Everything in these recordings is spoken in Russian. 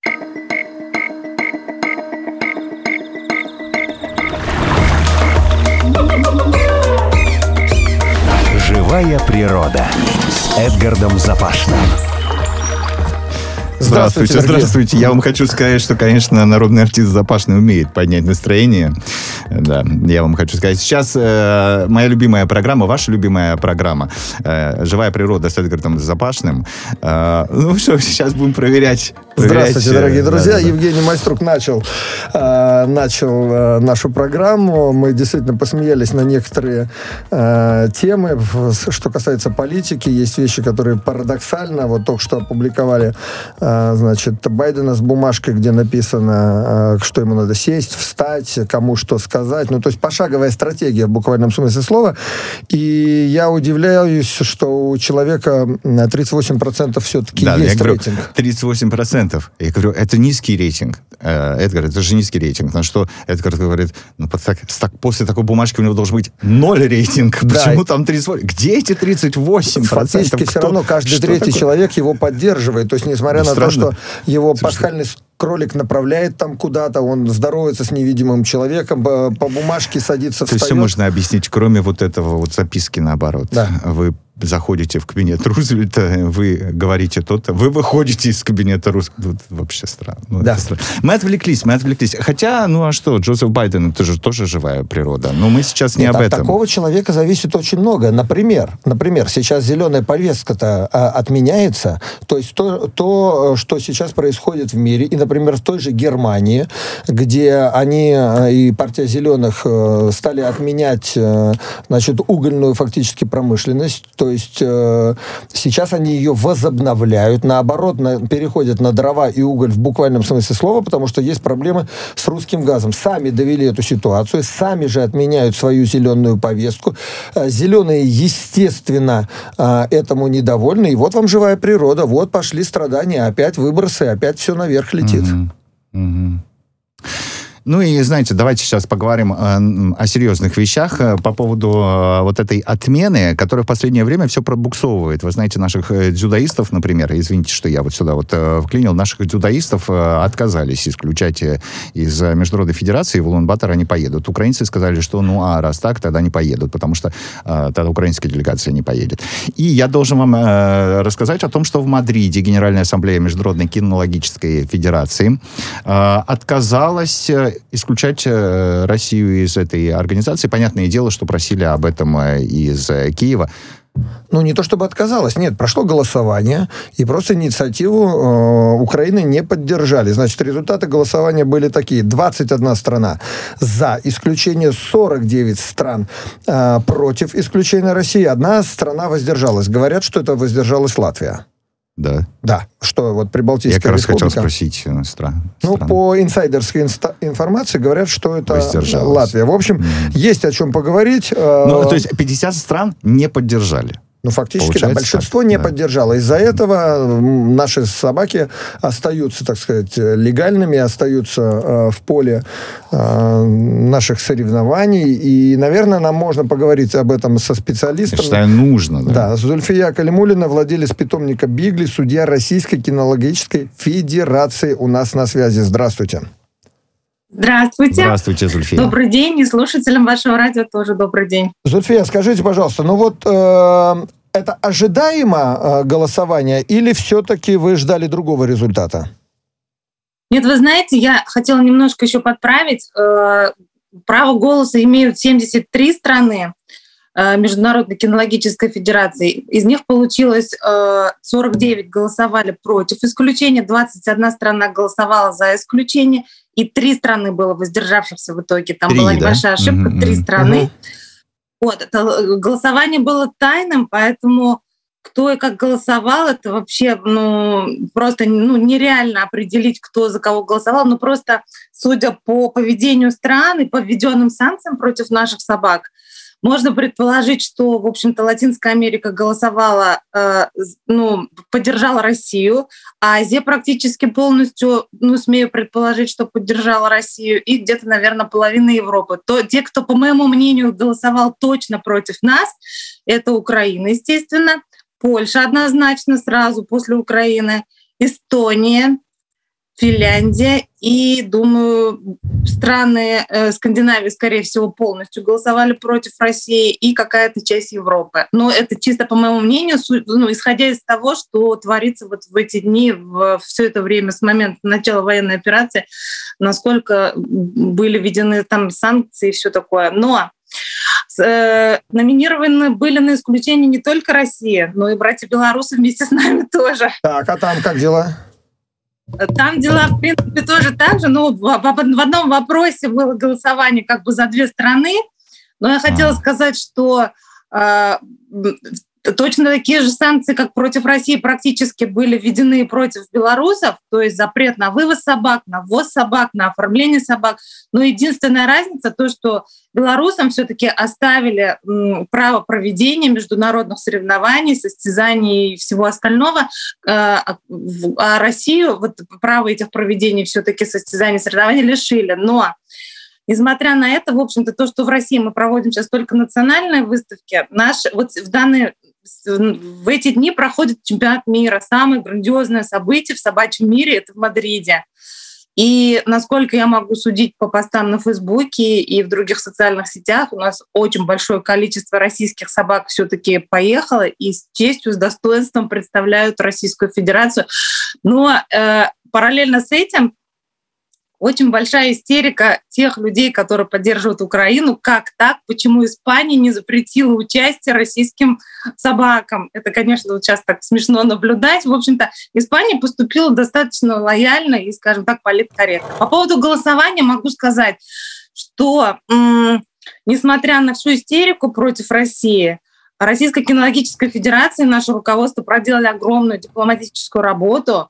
Живая природа с Эдгардом Запашным. Здравствуйте. Я вам хочу сказать, что, конечно, народный артист Запашный умеет поднять настроение. Да, я вам хочу сказать. Сейчас моя любимая программа, ваша любимая программа «Живая природа» с Эдгардом Запашным. Ну что, сейчас будем проверять. Здравствуйте, дорогие друзья. Да. Евгений Майструк начал нашу программу. Мы действительно посмеялись на некоторые темы. Что касается политики, есть вещи, которые парадоксально. Вот только что опубликовали Байдена с бумажкой, где написано, что ему надо сесть, встать, кому что сказать. Ну, то есть пошаговая стратегия в буквальном смысле слова. И я удивляюсь, что у человека 38% все-таки есть рейтинг. 38%. Я говорю, это низкий рейтинг. Эдгар, это же низкий рейтинг. На что Эдгар говорит, после такой бумажки у него должен быть 0 рейтинг. Да. Почему там 38%? Где эти 38%? Фактически все равно каждый третий человек его поддерживает. То есть, несмотря на то, что его пасхальный кролик направляет там куда-то, он здоровается с невидимым человеком, по бумажке садится, встает. То есть все можно объяснить, кроме вот этого вот записки наоборот. Да. Вы заходите в кабинет Рузвельта, вы говорите то-то, вы выходите из кабинета Рузвельта. Вот вообще странно. Да. Странно. Мы отвлеклись. Хотя, ну а что, Джозеф Байден, это же тоже живая природа. Но мы сейчас не об этом. От такого человека зависит очень много. Например, сейчас зеленая повестка-то отменяется. То есть то, что сейчас происходит в мире, и, например, в той же Германии, где они и партия зеленых стали отменять, угольную фактически промышленность. То есть сейчас они ее возобновляют, наоборот, переходят на дрова и уголь в буквальном смысле слова, потому что есть проблемы с русским газом. Сами довели эту ситуацию, сами же отменяют свою зеленую повестку. Зеленые, естественно, этому недовольны. И вот вам живая природа, вот пошли страдания, опять выбросы, опять все наверх летит. Ну и, знаете, давайте сейчас поговорим о серьезных вещах по поводу вот этой отмены, которая в последнее время все пробуксовывает. Вы знаете, наших дзюдоистов, например, извините, что я вот сюда вот вклинил, наших дзюдоистов отказались исключать из Международной Федерации, в Улан-Батор они поедут. Украинцы сказали, что раз так, тогда не поедут, потому что тогда украинская делегация не поедет. И я должен вам рассказать о том, что в Мадриде Генеральная Ассамблея Международной кинологической Федерации отказалась исключать Россию из этой организации. Понятное дело, что просили об этом из Киева. Ну, не то чтобы отказалась, нет, прошло голосование, и просто инициативу Украины не поддержали. Значит, результаты голосования были такие. 21 страна за исключение, 49 стран против исключения России, 1 страна воздержалась. Говорят, что это воздержалась Латвия. Да, что вот Прибалтийская республика. Я как раз хотел спросить страну. По инсайдерской информации говорят, что это Латвия. В общем, есть о чем поговорить. То есть 50 стран не поддержали. Ну, фактически, да, большинство не поддержало. Из-за этого наши собаки остаются, так сказать, легальными, остаются в поле наших соревнований. И, наверное, нам можно поговорить об этом со специалистом. Я считаю, нужно. Да, Зульфия Калимуллина, владелец питомника Бигли, судья Российской кинологической федерации у нас на связи. Здравствуйте. Здравствуйте. Здравствуйте, Зульфия. Добрый день. И слушателям вашего радио тоже добрый день. Зульфия, скажите, пожалуйста, это ожидаемо голосование или все-таки вы ждали другого результата? Нет, вы знаете, я хотела немножко еще подправить. Право голоса имеют 73 страны Международной кинологической федерации. Из них получилось 49 голосовали против исключения, 21 страна голосовала за исключение, и 3 страны было воздержавшихся в итоге. Там была небольшая ошибка, 3 страны. Вот, это голосование было тайным, поэтому кто и как голосовал, это вообще просто нереально определить, кто за кого голосовал. Но просто судя по поведению стран и по введенным санкциям против наших собак, можно предположить, что, в общем-то, Латинская Америка голосовала, поддержала Россию, а Азия практически полностью, смею предположить, что поддержала Россию, и где-то, наверное, половина Европы. Те, кто, по моему мнению, голосовал точно против нас, это Украина, естественно, Польша однозначно сразу после Украины, Эстония, Финляндия и, думаю, страны Скандинавии, скорее всего, полностью голосовали против России и какая-то часть Европы. Но это чисто, по моему мнению, исходя из того, что творится вот в эти дни, все это время с момента начала военной операции, насколько были введены там санкции и все такое. Но номинированы были на исключение не только Россия, но и братья белорусы вместе с нами тоже. Так, а там как дела? Там дела, в принципе, тоже так же. Ну, в одном вопросе было голосование как бы за две страны, но я хотела сказать, что точно такие же санкции, как против России, практически были введены против белорусов, то есть запрет на вывоз собак, на ввоз собак, на оформление собак. Но единственная разница то, что белорусам все-таки оставили право проведения международных соревнований, состязаний и всего остального, а Россию вот право этих проведений все-таки состязаний, соревнований лишили. Но несмотря на это, в общем-то, то, что в России мы проводим сейчас только национальные выставки, в эти дни проходит чемпионат мира, самое грандиозное событие в собачьем мире — это в Мадриде. И насколько я могу судить по постам на Фейсбуке и в других социальных сетях, у нас очень большое количество российских собак все-таки поехало и с честью, с достоинством представляют Российскую Федерацию. Но параллельно с этим очень большая истерика тех людей, которые поддерживают Украину. Как так? Почему Испания не запретила участие российским собакам? Это, конечно, вот сейчас так смешно наблюдать. В общем-то, Испания поступила достаточно лояльно и, скажем так, политкорректно. По поводу голосования могу сказать, что, несмотря на всю истерику против России, Российская кинологическая федерация и наше руководство проделали огромную дипломатическую работу.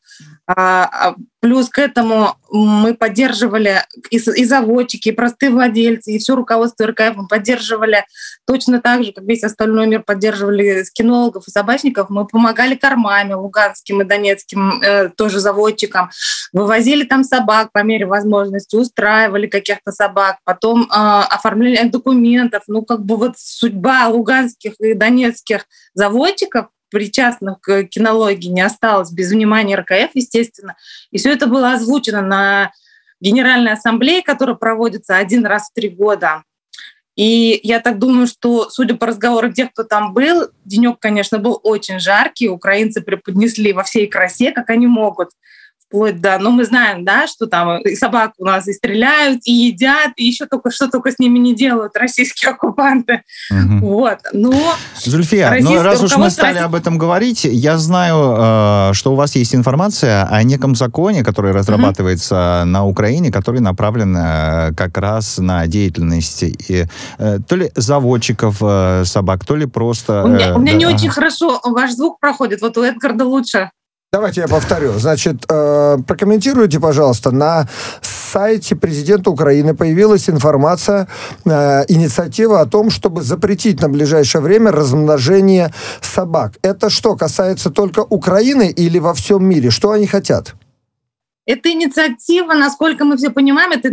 Плюс к этому мы поддерживали и заводчики, и простые владельцы, и все руководство РКФ мы поддерживали точно так же, как весь остальной мир поддерживали кинологов и собачников. Мы помогали кормами луганским и донецким тоже заводчикам, вывозили там собак по мере возможности, устраивали каких-то собак, потом оформление документов. Ну, как бы вот судьба луганских и донецких заводчиков, причастных к кинологии, не осталось без внимания РКФ, естественно. И все это было озвучено на Генеральной Ассамблее, которая проводится один раз в 3 года. И я так думаю, что, судя по разговорам тех, кто там был, денек, конечно, был очень жаркий. Украинцы преподнесли во всей красе, как они могут. Вплоть до, мы знаем, да, что там и собак у нас и стреляют, и едят, и еще только что только с ними не делают российские оккупанты. Вот. Но Зульфия, раз уж мы стали об этом говорить, я знаю, что у вас есть информация о неком законе, который разрабатывается на Украине, который направлен как раз на деятельность то ли заводчиков собак, то ли просто... У меня не очень хорошо ваш звук проходит, вот у Эдгарда лучше. Давайте я повторю. Значит, прокомментируйте, пожалуйста. На сайте президента Украины появилась информация, инициатива о том, чтобы запретить на ближайшее время размножение собак. Это что, касается только Украины или во всем мире? Что они хотят? Это инициатива, насколько мы все понимаем, это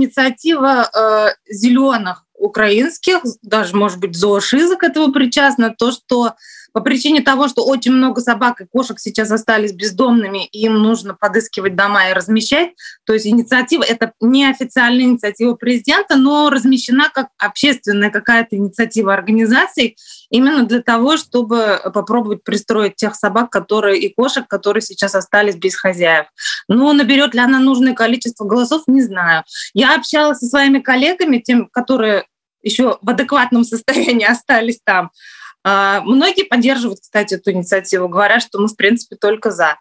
инициатива зеленых украинских, даже, может быть, зоошиза к этому причастна, то, что по причине того, что очень много собак и кошек сейчас остались бездомными, и им нужно подыскивать дома и размещать. То есть инициатива — это не официальная инициатива президента, но размещена как общественная какая-то инициатива организаций именно для того, чтобы попробовать пристроить тех собак и кошек, которые сейчас остались без хозяев. Но наберет ли она нужное количество голосов, не знаю. Я общалась со своими коллегами, тем, которые еще в адекватном состоянии остались там. Многие поддерживают, кстати, эту инициативу, говорят, что мы, в принципе, только за.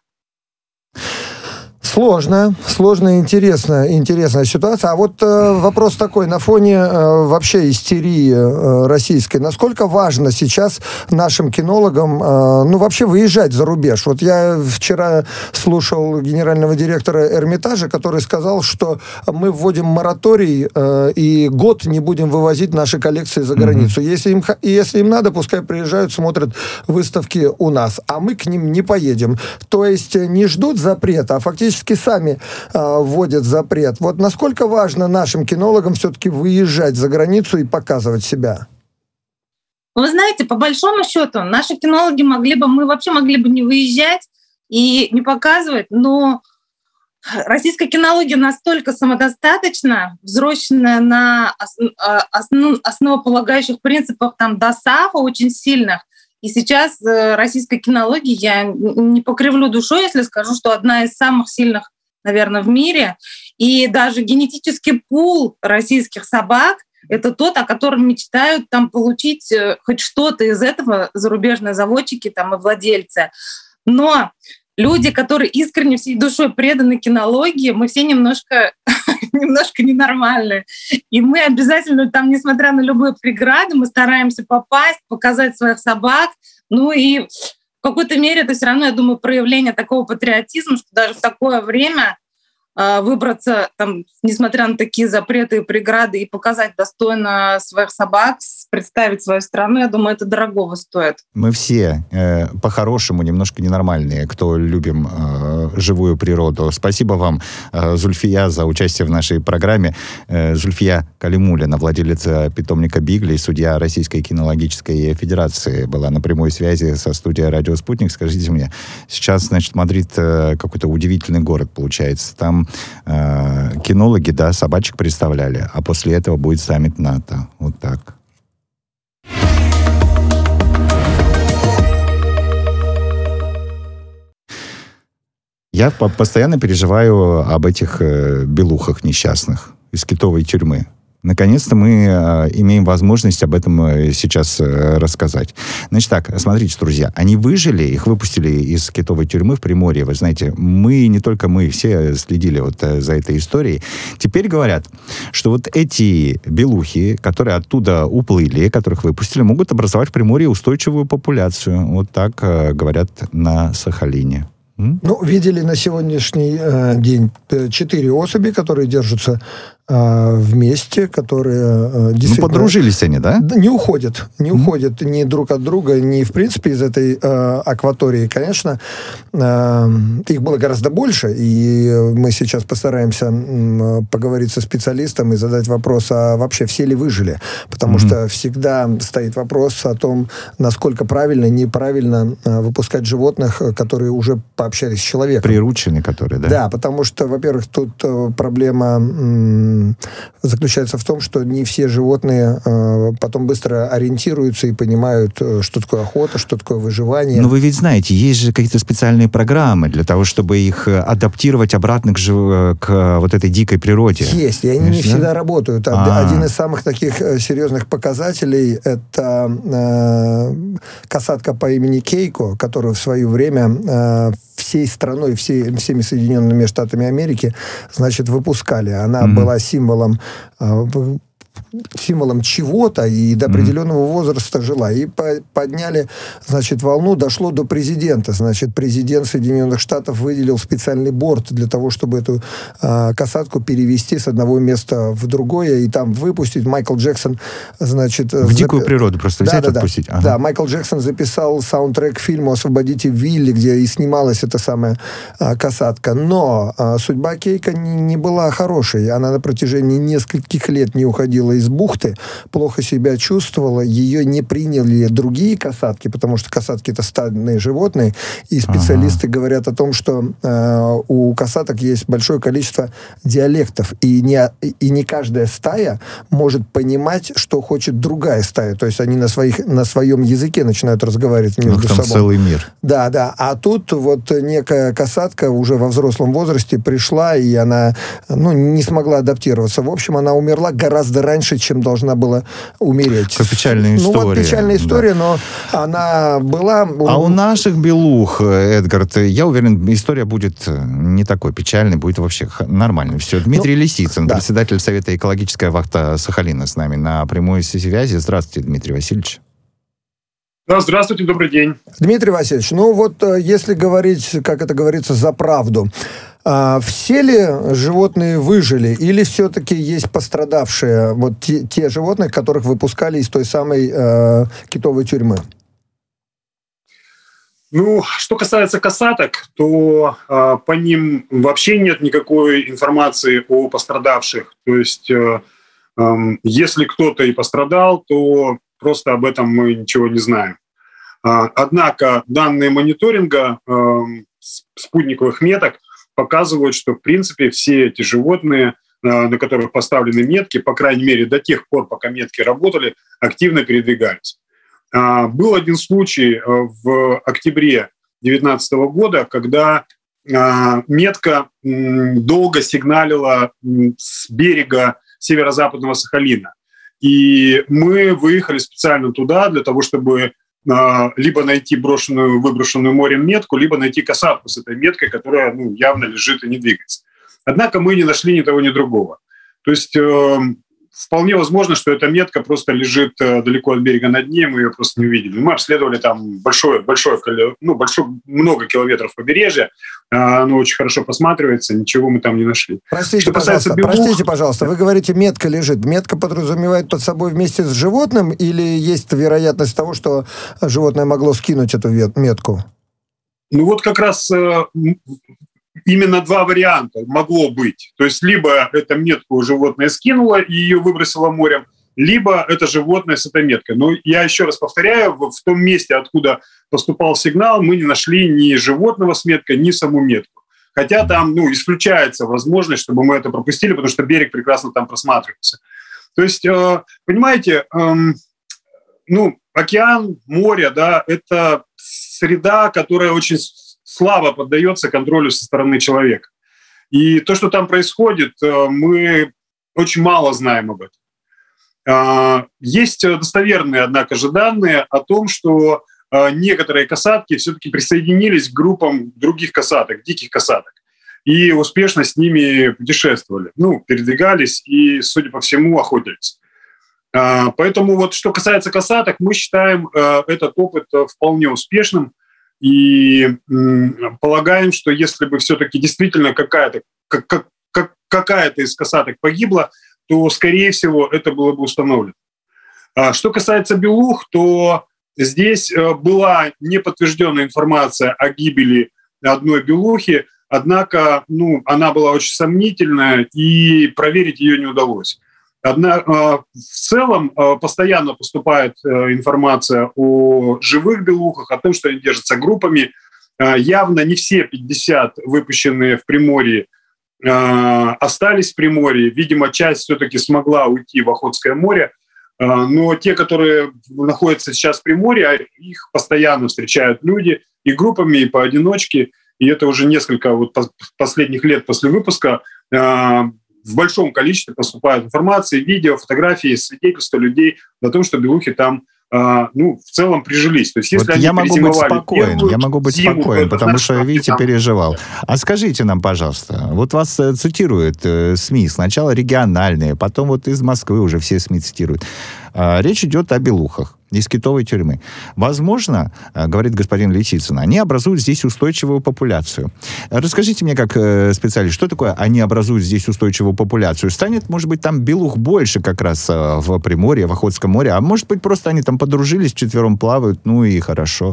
Сложная, интересная ситуация. А вот вопрос такой, на фоне вообще истерии российской, насколько важно сейчас нашим кинологам, вообще выезжать за рубеж? Вот я вчера слушал генерального директора Эрмитажа, который сказал, что мы вводим мораторий и год не будем вывозить наши коллекции за границу. Если им надо, пускай приезжают, смотрят выставки у нас, а мы к ним не поедем. То есть не ждут запрета, а фактически сами вводят запрет. Вот насколько важно нашим кинологам все-таки выезжать за границу и показывать себя? Вы знаете, по большому счету, наши кинологи мы вообще могли бы не выезжать и не показывать, но Российская кинология настолько самодостаточна, взросленная на основополагающих принципах там ДОСААФа очень сильных. И сейчас российская кинология, я не покривлю душой, если скажу, что одна из самых сильных, наверное, в мире. И даже генетический пул российских собак — это тот, о котором мечтают там получить хоть что-то из этого зарубежные заводчики там, и владельцы. Но люди, которые искренне всей душой преданы кинологии, мы все немножко ненормальные. И мы обязательно там, несмотря на любые преграды, мы стараемся попасть, показать своих собак. Ну и в какой-то мере это все равно, я думаю, проявление такого патриотизма, что даже в такое время выбраться, там, несмотря на такие запреты и преграды, и показать достойно своих собак, представить свою страну, я думаю, это дорогого стоит. Мы все по-хорошему немножко ненормальные, кто любим живую природу. Спасибо вам, Зульфия, за участие в нашей программе. Зульфия Калимуллина, владелица питомника Бигли, судья Российской кинологической федерации, была на прямой связи со студией «Радио Спутник». Скажите мне, сейчас, значит, Мадрид какой-то удивительный город получается. Там кинологи, да, собачек представляли, а после этого будет саммит НАТО. Вот так. Я постоянно переживаю об этих белухах несчастных из китовой тюрьмы. Наконец-то мы имеем возможность об этом сейчас рассказать. Значит так, смотрите, друзья, они выжили, их выпустили из китовой тюрьмы в Приморье. Вы знаете, не только мы, все следили вот за этой историей. Теперь говорят, что вот эти белухи, которые оттуда уплыли, которых выпустили, могут образовать в Приморье устойчивую популяцию. Вот так говорят на Сахалине. Ну, видели на сегодняшний день 4 особи, которые держатся вместе, которые действительно... подружились они, да? Не уходят ни друг от друга, ни, в принципе, из этой акватории. Конечно, их было гораздо больше, и мы сейчас постараемся поговорить со специалистом и задать вопрос, а вообще все ли выжили? Потому что всегда стоит вопрос о том, насколько правильно, неправильно выпускать животных, которые уже пообщались с человеком. Приручены, которые, да? Да, потому что, во-первых, тут проблема заключается в том, что не все животные потом быстро ориентируются и понимают, что такое охота, что такое выживание. Но вы ведь знаете, есть же какие-то специальные программы для того, чтобы их адаптировать обратно к вот этой дикой природе. Есть, и они не всегда работают. Один из самых таких серьезных показателей — это касатка по имени Кейко, которую в свое время всей страной, всеми Соединенными Штатами Америки, значит, выпускали. Она была символом чего-то и до определенного возраста жила. И подняли, значит, волну, дошло до президента. Значит, президент Соединенных Штатов выделил специальный борт для того, чтобы эту касатку перевести с одного места в другое и там выпустить. Майкл Джексон, значит... В дикую природу просто взять и отпустить. Да, Майкл Джексон записал саундтрек к фильму «Освободите Вилли», где и снималась эта самая касатка. Но судьба Кейка не была хорошей. Она на протяжении нескольких лет не уходила из бухты, плохо себя чувствовала, ее не приняли другие касатки, потому что касатки — это стадные животные, и специалисты говорят о том, что у касаток есть большое количество диалектов, и не каждая стая может понимать, что хочет другая стая, то есть они на своем языке начинают разговаривать между собой. Целый мир. Да. А тут вот некая касатка уже во взрослом возрасте пришла, и она не смогла адаптироваться. В общем, она умерла гораздо раньше, чем должна была умереть. Какая печальная история. Печальная история, да. Но она была... А у наших белух, Эдгард, я уверен, история будет не такой печальной, будет вообще нормально. Все. Дмитрий Лисицын, да. Председатель Совета «Экологическая вахта Сахалина» с нами на прямой связи. Здравствуйте, Дмитрий Васильевич. Да, здравствуйте, добрый день. Дмитрий Васильевич, если говорить, как это говорится, за правду, все ли животные выжили, или все-таки есть пострадавшие, вот те животные, которых выпускали из той самой китовой тюрьмы? Что касается касаток, то по ним вообще нет никакой информации о пострадавших. То есть, если кто-то и пострадал, то просто об этом мы ничего не знаем. Однако данные мониторинга спутниковых меток показывают, что, в принципе, все эти животные, на которых поставлены метки, по крайней мере, до тех пор, пока метки работали, активно передвигались. Был один случай в октябре 2019 года, когда метка долго сигналила с берега северо-западного Сахалина. И мы выехали специально туда для того, чтобы либо найти выброшенную морем метку, либо найти касатку с этой меткой, которая явно лежит и не двигается. Однако мы не нашли ни того, ни другого. То есть вполне возможно, что эта метка просто лежит далеко от берега на дне, мы ее просто не увидели. Мы обследовали там много километров побережья, оно очень хорошо просматривается, ничего мы там не нашли. Простите, пожалуйста, вы говорите, метка лежит. Метка подразумевает под собой вместе с животным или есть вероятность того, что животное могло скинуть эту метку? Как раз именно два варианта могло быть. То есть либо эта метку животное скинуло и ее выбросило морем, либо это животное с этой меткой. Но я еще раз повторяю, в том месте, откуда поступал сигнал, мы не нашли ни животного с меткой, ни саму метку. Хотя там исключается возможность, чтобы мы это пропустили, потому что берег прекрасно там просматривается. То есть, понимаете, океан, море, да, это среда, которая очень слабо поддается контролю со стороны человека. И то, что там происходит, мы очень мало знаем об этом. Есть достоверные, однако же, данные о том, что некоторые касатки все-таки присоединились к группам других касаток, диких касаток, и успешно с ними путешествовали, передвигались и, судя по всему, охотились. Поэтому что касается касаток, мы считаем этот опыт вполне успешным и полагаем, что если бы все-таки действительно какая-то из касаток погибла, то, скорее всего, это было бы установлено. Что касается белух, то здесь была неподтвержденная информация о гибели одной белухи, однако она была очень сомнительная, и проверить ее не удалось. В целом постоянно поступает информация о живых белухах, о том, что они держатся группами. Явно не все 50 выпущенные в Приморье остались в Приморье. Видимо, часть все-таки смогла уйти в Охотское море. Но те, которые находятся сейчас в Приморье, их постоянно встречают люди и группами, и поодиночке. И это уже несколько последних лет после выпуска в большом количестве поступает информация, видео, фотографии, свидетельства людей о том, что белухи там в целом прижились. То есть, если они я могу быть спокоен, потому что, видите, переживал. А скажите нам, пожалуйста, вас цитируют СМИ, сначала региональные, потом из Москвы уже все СМИ цитируют. Речь идет о белухах из китовой тюрьмы. Возможно, говорит господин Лисицын, они образуют здесь устойчивую популяцию. Расскажите мне, как специалист, что такое они образуют здесь устойчивую популяцию? Станет, может быть, там белух больше как раз в Приморье, в Охотском море, а может быть, просто они там подружились, вчетвером плавают, и хорошо.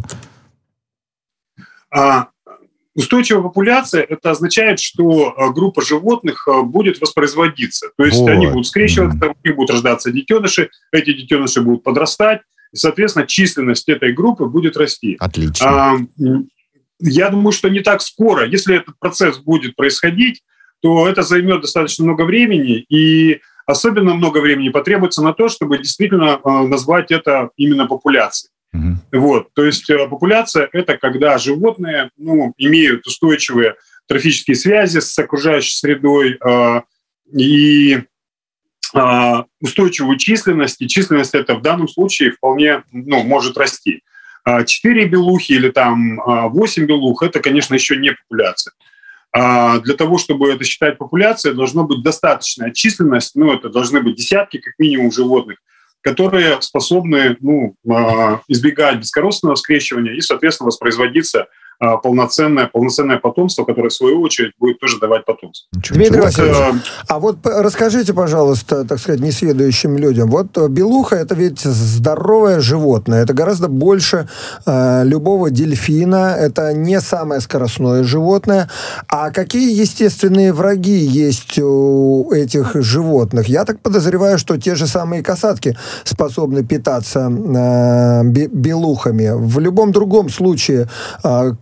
Устойчивая популяция – это означает, что группа животных будет воспроизводиться. То есть они будут скрещиваться, у них будут рождаться детеныши, эти детеныши будут подрастать, и, соответственно, численность этой группы будет расти. Отлично. Я думаю, что не так скоро. Если этот процесс будет происходить, то это займет достаточно много времени, и особенно много времени потребуется на то, чтобы действительно назвать это именно популяцией. То есть популяция – это когда животные имеют устойчивые трофические связи с окружающей средой и устойчивую численность. И численность это в данном случае вполне может расти. 4 белухи или 8 белух – это, конечно, еще не популяция. Для того, чтобы это считать популяцией, должна быть достаточная численность, это должны быть десятки, как минимум, животных, которые способны избегать бескорыстного скрещивания и, соответственно, воспроизводиться полноценное потомство, которое, в свою очередь, будет тоже давать потомство. Дмитрий Васильевич, расскажите, пожалуйста, так сказать, несведущим людям, белуха – это ведь здоровое животное, это гораздо больше любого дельфина, это не самое скоростное животное. А какие естественные враги есть у этих животных? Я так подозреваю, что те же самые касатки способны питаться белухами. В любом другом случае,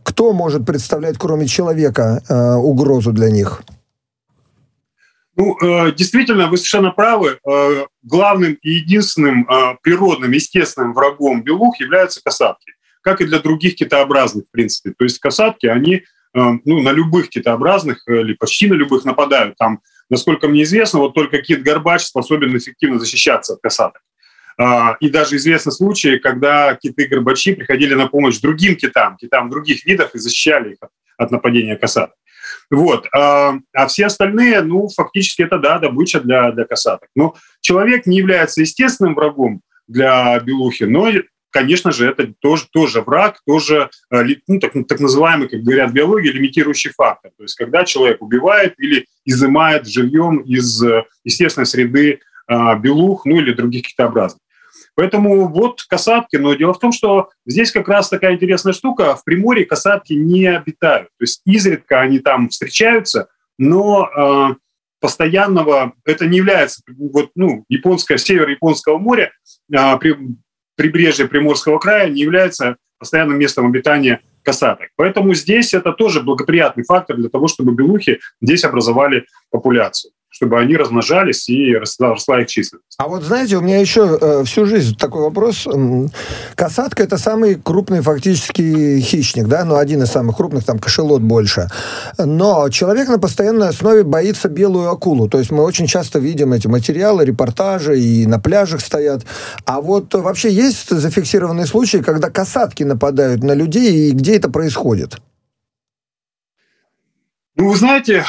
кто может представлять, кроме человека, угрозу для них? Ну, действительно, вы совершенно правы. Главным и единственным природным, естественным врагом белух являются касатки, как и для других китообразных, в принципе. То есть касатки, они на любых китообразных или почти на любых нападают. Там, насколько мне известно, вот только кит-горбач способен эффективно защищаться от касаток. И даже известны случаи, когда киты-горбачи приходили на помощь другим китам других видов и защищали их от нападения касаток. Вот. А все остальные, фактически это, добыча для касаток. Но человек не является естественным врагом для белухи, но, конечно же, это тоже враг, тоже так называемый, как говорят в биологии, лимитирующий фактор. То есть когда человек убивает или изымает живьем из естественной среды белух, или других китообразных. Поэтому вот касатки, но дело в том, что здесь как раз такая интересная штука. В Приморье касатки не обитают. То есть изредка они там встречаются, но постоянного это не является. Север Японского моря, прибрежье Приморского края не является постоянным местом обитания касаток. Поэтому здесь это тоже благоприятный фактор для того, чтобы белухи здесь образовали популяцию, чтобы они размножались и росла их численность. А вот знаете, у меня еще всю жизнь такой вопрос. Касатка – это самый крупный фактически хищник, да? Один из самых крупных, там кашалот больше. Но человек на постоянной основе боится белую акулу. То есть мы очень часто видим эти материалы, репортажи, и на пляжах стоят. А вот вообще есть зафиксированные случаи, когда касатки нападают на людей, и где это происходит? Вы знаете,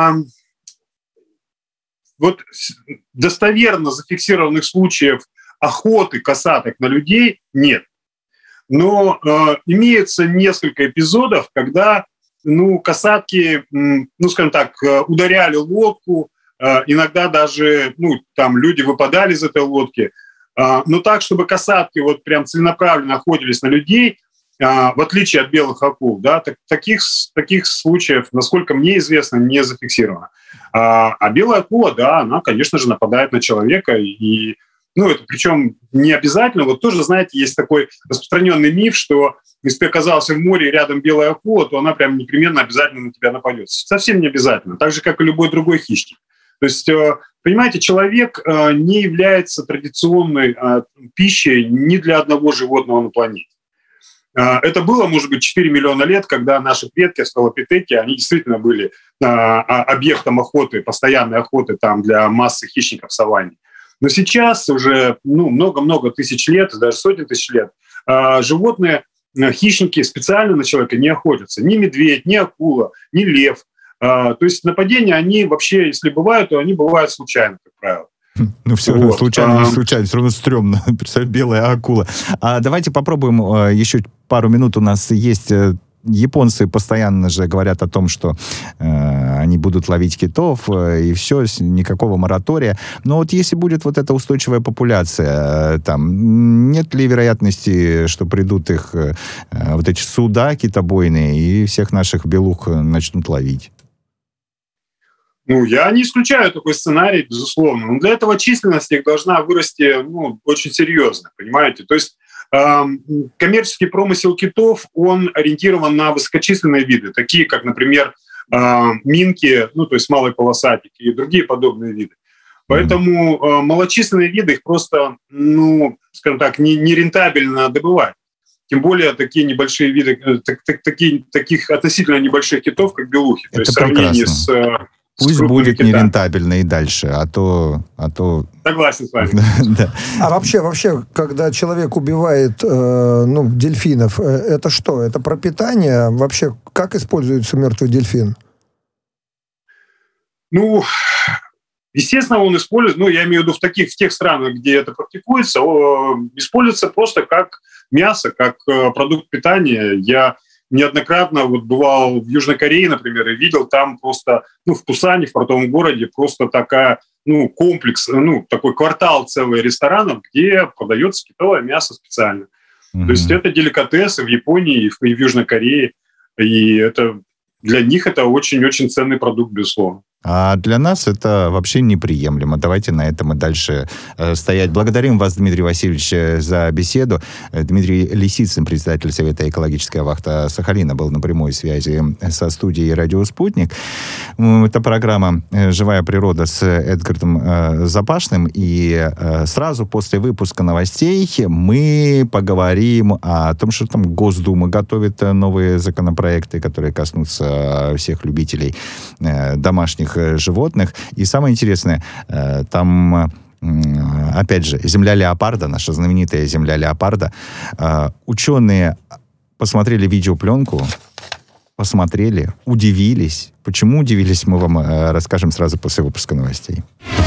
вот достоверно зафиксированных случаев охоты касаток на людей нет. Но имеется несколько эпизодов, когда касатки, скажем так, ударяли лодку, иногда даже там люди выпадали из этой лодки. Но так, чтобы касатки вот прям целенаправленно охотились на людей, в отличие от белых акул, таких случаев, насколько мне известно, не зафиксировано. А белая акула, она, конечно же, нападает на человека. И, это причем не обязательно. Вот тоже, знаете, есть такой распространенный миф, что если ты оказался в море и рядом белая акула, то она прям непременно обязательно на тебя нападет. Совсем не обязательно. Так же, как и любой другой хищник. То есть, понимаете, человек не является традиционной пищей ни для одного животного на планете. Это было, может быть, 4 миллиона лет, когда наши предки, австралопитеки, они действительно были объектом охоты, постоянной охоты там для массы хищников в саванне. Но сейчас уже много-много тысяч лет, даже сотни тысяч лет, животные, хищники специально на человека не охотятся. Ни медведь, ни акула, ни лев. То есть нападения, они вообще, если бывают, то они бывают случайно, как правило. Все равно случайно, не случайно, все равно стрёмно. Представь, белая акула. Давайте попробуем еще пару минут. У нас есть японцы постоянно же говорят о том, что они будут ловить китов, и все, никакого моратория. Но вот если будет вот эта устойчивая популяция, там, нет ли вероятности, что придут их вот эти суда китобойные, и всех наших белух начнут ловить? Я не исключаю такой сценарий, безусловно. Но для этого численность их должна вырасти очень серьезно, понимаете? То есть коммерческий промысел китов, он ориентирован на высокочисленные виды, такие как, например, минки, то есть малые полосатики и другие подобные виды. Поэтому малочисленные виды их просто, скажем так, не рентабельно добывать. Тем более такие небольшие виды, таких относительно небольших китов, как белухи. Это то есть в сравнении с пусть будет нерентабельно и дальше, а то... Согласен с вами. Да. А вообще, когда человек убивает дельфинов, это что? Это пропитание? Вообще, как используется мертвый дельфин? Естественно, он использует, я имею в виду в тех странах, где это практикуется, используется просто как мясо, как продукт питания. Я неоднократно бывал в Южной Корее, например, и видел там просто, в Пусане, в портовом городе, просто такая, комплекс, такой квартал целый ресторанов, где продается китовое мясо специально. Mm-hmm. То есть это деликатесы в Японии и в Южной Корее, и это для них это очень-очень ценный продукт, безусловно. А для нас это вообще неприемлемо. Давайте на этом и дальше стоять. Благодарим вас, Дмитрий Васильевич, за беседу. Дмитрий Лисицын, председатель Совета «Экологическая вахта Сахалина», был на прямой связи со студией «Радио Спутник». Это программа «Живая природа» с Эдгардом Запашным. И сразу после выпуска новостей мы поговорим о том, что там Госдума готовит новые законопроекты, которые коснутся всех любителей домашних животных. И самое интересное, там, опять же, земля леопарда, наша знаменитая земля леопарда. Ученые посмотрели видеопленку, посмотрели, удивились. Почему удивились, мы вам расскажем сразу после выпуска новостей.